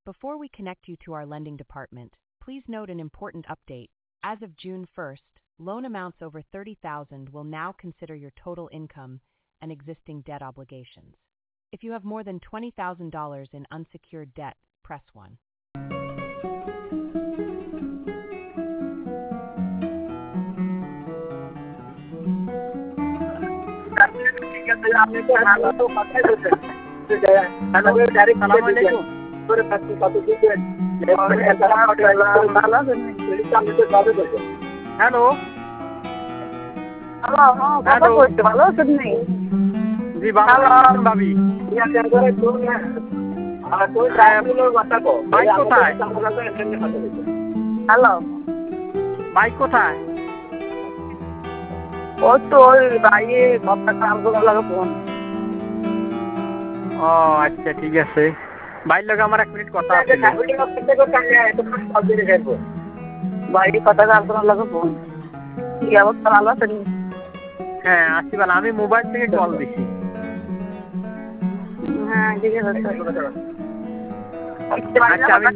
Before we connect you to our lending department, please note an important update. As of June 1st, loan amounts over $30,000 will now consider your total income and existing debt obligations. If you have more than $20,000 in unsecured debt, press 1. Hello ভালো আছেন নেই? জি ভালো আছেন ভাবি। Bike কোথায়? Hello, bike কোথায়? ও তো ওই বাইরে কথা কাম করার লাগে ফোন। ও আচ্ছা ঠিক আছে, বাইর লগে আমার 1 মিনিট কথা আছে। বাইরে কথা কাম করার লাগে ফোন। কি অবস্থা, ভালো আছেন? হ্যাঁ আছি ভালো। আমি মোবাইল থেকে কল দিছি। হ্যাঁ ঠিক আছে। আচ্ছা আমি